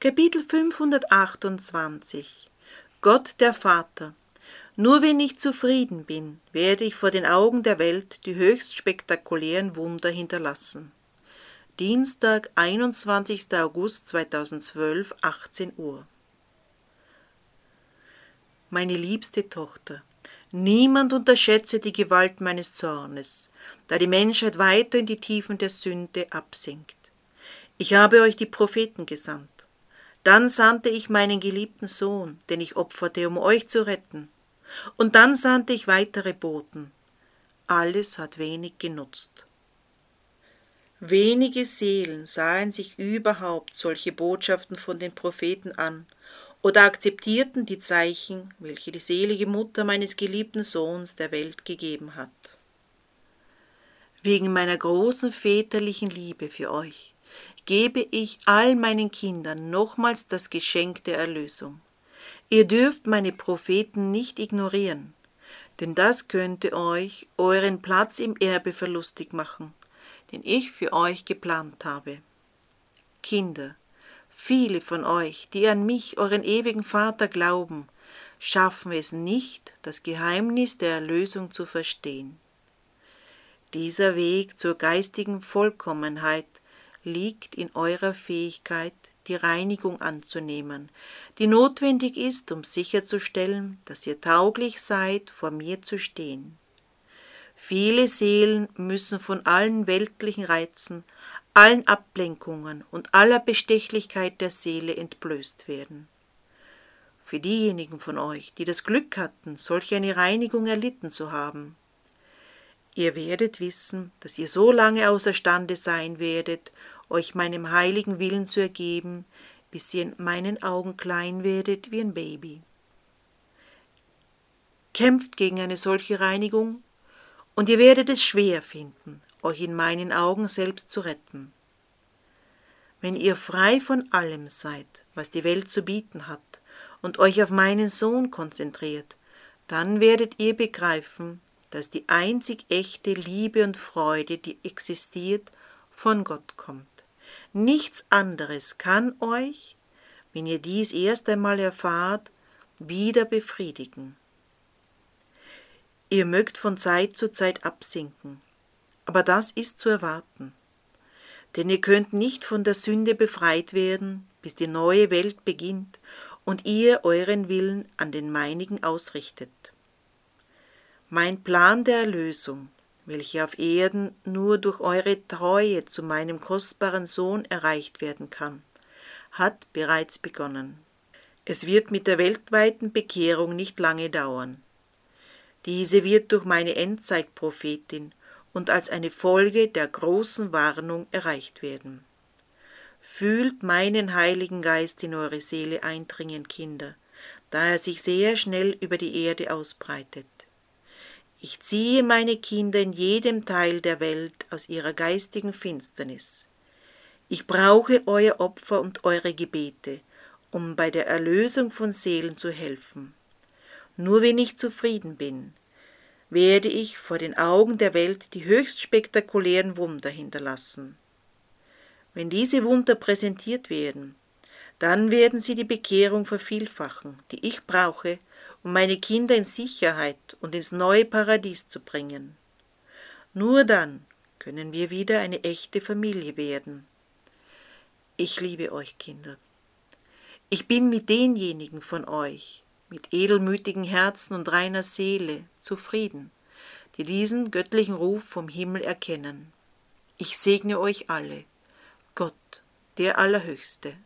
Kapitel 528 Gott der Vater. Nur wenn ich zufrieden bin, werde ich vor den Augen der Welt die höchst spektakulären Wunder hinterlassen. Dienstag, 21. August 2012, 18 Uhr. Meine liebste Tochter, niemand unterschätze die Gewalt meines Zornes, da die Menschheit weiter in die Tiefen der Sünde absinkt. Ich habe euch die Propheten gesandt. Dann sandte ich meinen geliebten Sohn, den ich opferte, um euch zu retten. Und dann sandte ich weitere Boten. Alles hat wenig genutzt. Wenige Seelen sahen sich überhaupt solche Botschaften von den Propheten an oder akzeptierten die Zeichen, welche die selige Mutter meines geliebten Sohns der Welt gegeben hat. Wegen meiner großen väterlichen Liebe für euch gebe ich all meinen Kindern nochmals das Geschenk der Erlösung. Ihr dürft meine Propheten nicht ignorieren, denn das könnte euch euren Platz im Erbe verlustig machen, den ich für euch geplant habe. Kinder, viele von euch, die an mich, euren ewigen Vater, glauben, schaffen es nicht, das Geheimnis der Erlösung zu verstehen. Dieser Weg zur geistigen Vollkommenheit liegt in eurer Fähigkeit, die Reinigung anzunehmen, die notwendig ist, um sicherzustellen, dass ihr tauglich seid, vor mir zu stehen. Viele Seelen müssen von allen weltlichen Reizen, allen Ablenkungen und aller Bestechlichkeit der Seele entblößt werden. Für diejenigen von euch, die das Glück hatten, solch eine Reinigung erlitten zu haben, ihr werdet wissen, dass ihr so lange außerstande sein werdet, euch meinem heiligen Willen zu ergeben, bis ihr in meinen Augen klein werdet wie ein Baby. Kämpft gegen eine solche Reinigung, und ihr werdet es schwer finden, euch in meinen Augen selbst zu retten. Wenn ihr frei von allem seid, was die Welt zu bieten hat, und euch auf meinen Sohn konzentriert, dann werdet ihr begreifen, dass die einzig echte Liebe und Freude, die existiert, von Gott kommt. Nichts anderes kann euch, wenn ihr dies erst einmal erfahrt, wieder befriedigen. Ihr mögt von Zeit zu Zeit absinken, aber das ist zu erwarten. Denn ihr könnt nicht von der Sünde befreit werden, bis die neue Welt beginnt und ihr euren Willen an den meinigen ausrichtet. Mein Plan der Erlösung, welche auf Erden nur durch eure Treue zu meinem kostbaren Sohn erreicht werden kann, hat bereits begonnen. Es wird mit der weltweiten Bekehrung nicht lange dauern. Diese wird durch meine Endzeitprophetin und als eine Folge der großen Warnung erreicht werden. Fühlt meinen Heiligen Geist in eure Seele eindringen, Kinder, da er sich sehr schnell über die Erde ausbreitet. Ich ziehe meine Kinder in jedem Teil der Welt aus ihrer geistigen Finsternis. Ich brauche euer Opfer und eure Gebete, um bei der Erlösung von Seelen zu helfen. Nur wenn ich zufrieden bin, werde ich vor den Augen der Welt die höchst spektakulären Wunder hinterlassen. Wenn diese Wunder präsentiert werden, dann werden sie die Bekehrung vervielfachen, die ich brauche, um meine Kinder in Sicherheit und ins neue Paradies zu bringen. Nur dann können wir wieder eine echte Familie werden. Ich liebe euch, Kinder. Ich bin mit denjenigen von euch, mit edelmütigen Herzen und reiner Seele, zufrieden, die diesen göttlichen Ruf vom Himmel erkennen. Ich segne euch alle, Gott, der Allerhöchste,